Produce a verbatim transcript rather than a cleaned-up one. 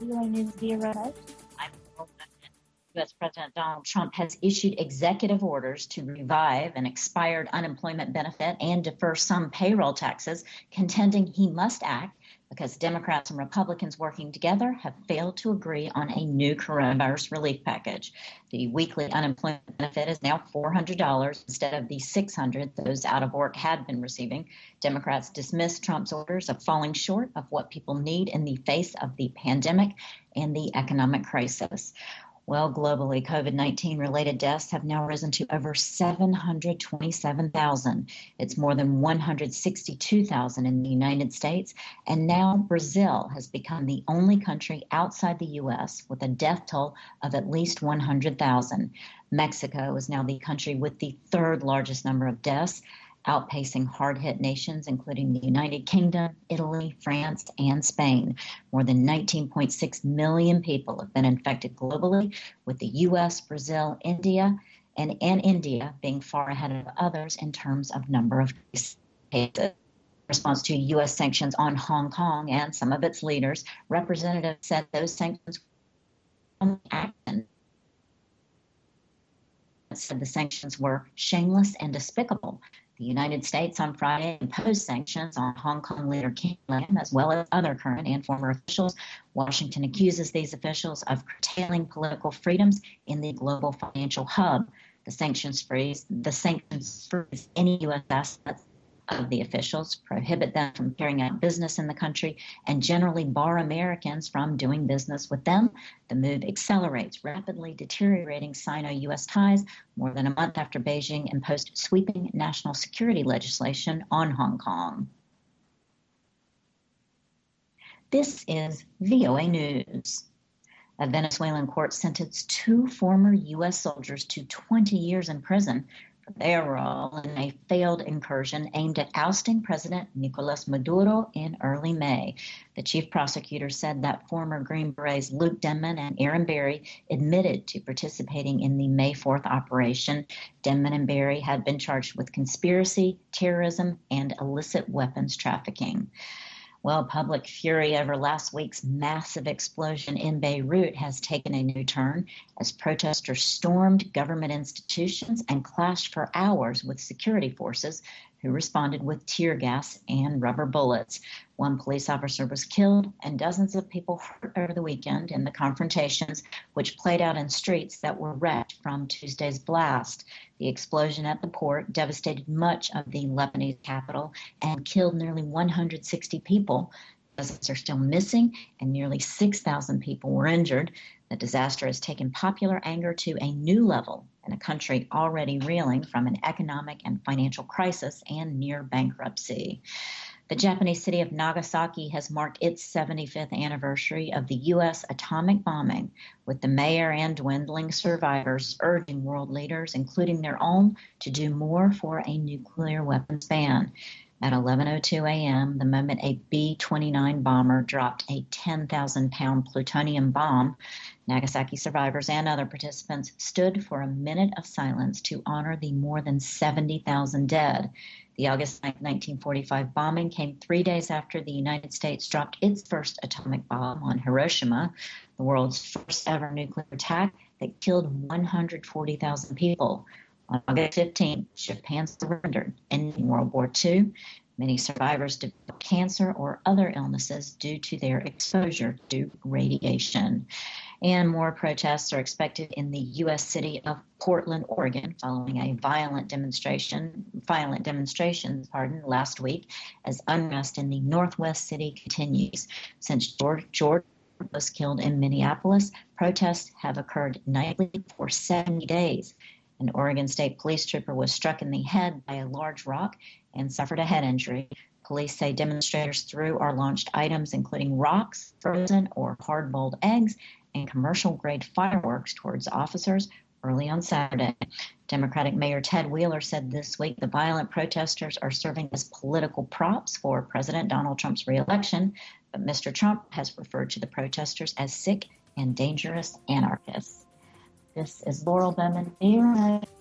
V O A News Bureau host. I'm U S President Donald Trump has issued executive orders to revive an expired unemployment benefit and defer some payroll taxes, contending he must act because Democrats and Republicans working together have failed to agree on a new coronavirus relief package. The weekly unemployment benefit is now four hundred dollars instead of the six hundred dollars those out of work had been receiving. Democrats dismissed Trump's orders of falling short of what people need in the face of the pandemic and the economic crisis. Well, globally, COVID nineteen related deaths have now risen to over seven hundred twenty-seven thousand. It's more than one hundred sixty-two thousand in the United States. And now Brazil has become the only country outside the U S with a death toll of at least one hundred thousand. Mexico is now the country with the third largest number of deaths, outpacing hard-hit nations including the United Kingdom, Italy, France, and Spain. More than nineteen point six million people have been infected globally, with the U S, Brazil, India, and, and India being far ahead of others in terms of number of cases. In response to U S sanctions on Hong Kong and some of its leaders, representatives said those sanctions were action. Said the sanctions were shameless and despicable. The United States on Friday imposed sanctions on Hong Kong leader Carrie Lam, as well as other current and former officials. Washington accuses these officials of curtailing political freedoms in the global financial hub. The sanctions freeze, the sanctions freeze any U S assets of the officials, prohibit them from carrying out business in the country, and generally bar Americans from doing business with them. The move accelerates rapidly deteriorating Sino-U S ties more than a month after Beijing imposed sweeping national security legislation on Hong Kong. This is V O A News. A Venezuelan court sentenced two former U S soldiers to twenty years in prison for their role in a failed incursion aimed at ousting President Nicolas Maduro in early May. The chief prosecutor said that former Green Berets Luke Denman and Aaron Berry admitted to participating in the May fourth operation. Denman and Berry had been charged with conspiracy, terrorism, and illicit weapons trafficking. Well, public fury over last week's massive explosion in Beirut has taken a new turn as protesters stormed government institutions and clashed for hours with security forces who responded with tear gas and rubber bullets. One police officer was killed and dozens of people hurt over the weekend in the confrontations, which played out in streets that were wrecked from Tuesday's blast. The explosion at the port devastated much of the Lebanese capital and killed nearly one hundred sixty people. Dozens are still missing and nearly six thousand people were injured. The disaster has taken popular anger to a new level in a country already reeling from an economic and financial crisis and near bankruptcy. The Japanese city of Nagasaki has marked its seventy-fifth anniversary of the U S atomic bombing, with the mayor and dwindling survivors urging world leaders, including their own, to do more for a nuclear weapons ban. At eleven oh two a.m., the moment a B twenty-nine bomber dropped a ten thousand pound plutonium bomb, Nagasaki survivors and other participants stood for a minute of silence to honor the more than seventy thousand dead. The August ninth, nineteen forty-five bombing came three days after the United States dropped its first atomic bomb on Hiroshima, the world's first ever nuclear attack that killed one hundred forty thousand people. On August fifteenth, Japan surrendered, ending World War Two. Many survivors developed cancer or other illnesses due to their exposure to radiation. And more protests are expected in the U S city of Portland, Oregon, following a violent demonstration, violent demonstrations, pardon, last week, as unrest in the Northwest city continues. Since George, George was killed in Minneapolis, protests have occurred nightly for seventy days. An Oregon State police trooper was struck in the head by a large rock and suffered a head injury. Police say demonstrators threw or launched items including rocks, frozen or hard-boiled eggs, and commercial-grade fireworks towards officers early on Saturday. Democratic Mayor Ted Wheeler said this week the violent protesters are serving as political props for President Donald Trump's reelection, but Mister Trump has referred to the protesters as sick and dangerous anarchists. This is Laurel Bowman.